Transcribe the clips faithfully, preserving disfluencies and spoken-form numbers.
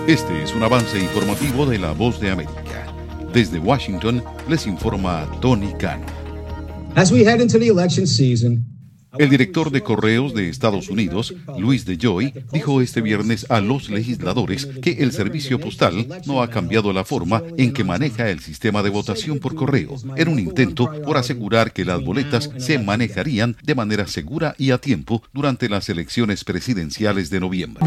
Este es un avance informativo de La Voz de América. Desde Washington les informa Tony Cano. As we head into the election season, El director de Correos de Estados Unidos, Luis DeJoy, dijo este viernes a los legisladores que el servicio postal no ha cambiado la forma en que maneja el sistema de votación por correo, en un intento por asegurar que las boletas se manejarían de manera segura y a tiempo durante las elecciones presidenciales de noviembre.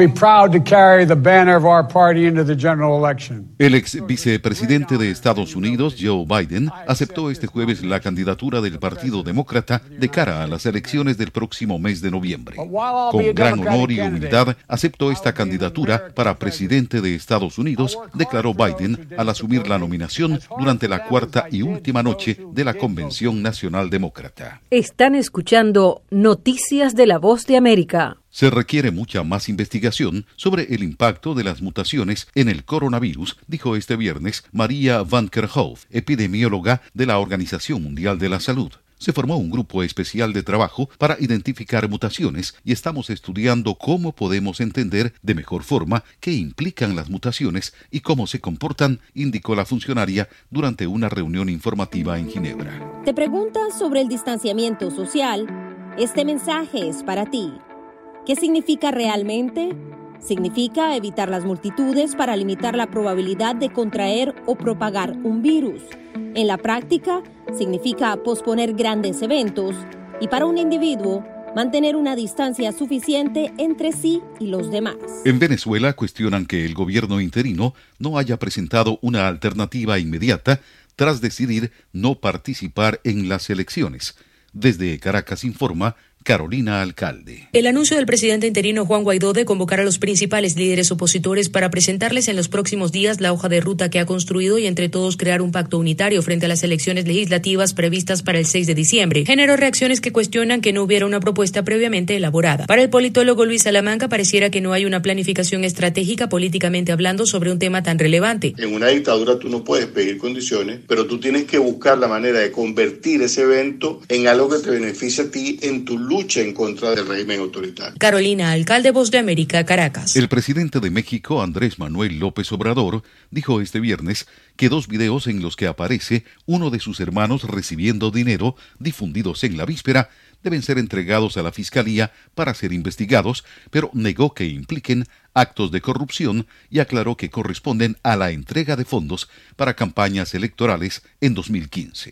El ex vicepresidente de Estados Unidos, Joe Biden, aceptó este jueves la candidatura del Partido Demócrata de cara a las elecciones del próximo mes de noviembre. Con gran honor y humildad acepto esta candidatura para presidente de Estados Unidos, declaró Biden al asumir la nominación durante la cuarta y última noche de la Convención Nacional Demócrata. Están escuchando Noticias de La Voz de América. Se requiere mucha más investigación sobre el impacto de las mutaciones en el coronavirus, dijo este viernes Maria Van Kerkhove, epidemióloga de la Organización Mundial de la Salud. Se formó un grupo especial de trabajo para identificar mutaciones y estamos estudiando cómo podemos entender de mejor forma qué implican las mutaciones y cómo se comportan, indicó la funcionaria durante una reunión informativa en Ginebra. ¿Te preguntas sobre el distanciamiento social? Este mensaje es para ti. ¿Qué significa realmente? Significa evitar las multitudes para limitar la probabilidad de contraer o propagar un virus. En la práctica, significa posponer grandes eventos y para un individuo, mantener una distancia suficiente entre sí y los demás. En Venezuela cuestionan que el gobierno interino no haya presentado una alternativa inmediata tras decidir no participar en las elecciones. Desde Caracas informa Carolina Alcalde. El anuncio del presidente interino Juan Guaidó de convocar a los principales líderes opositores para presentarles en los próximos días la hoja de ruta que ha construido y entre todos crear un pacto unitario frente a las elecciones legislativas previstas para el seis de diciembre, generó reacciones que cuestionan que no hubiera una propuesta previamente elaborada. Para el politólogo Luis Salamanca pareciera que no hay una planificación estratégica políticamente hablando sobre un tema tan relevante. En una dictadura tú no puedes pedir condiciones, pero tú tienes que buscar la manera de convertir ese evento en algo que te beneficie a ti en tu lucha en contra del régimen autoritario. Carolina Alcalde, Voz de América, Caracas. El presidente de México, Andrés Manuel López Obrador, dijo este viernes que dos videos en los que aparece uno de sus hermanos recibiendo dinero, difundidos en la víspera, deben ser entregados a la Fiscalía para ser investigados, pero negó que impliquen actos de corrupción y aclaró que corresponden a la entrega de fondos para campañas electorales en dos mil quince.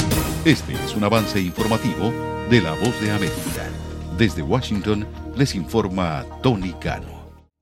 Este es un avance informativo de La Voz de América. Desde Washington les informa Tony Cano.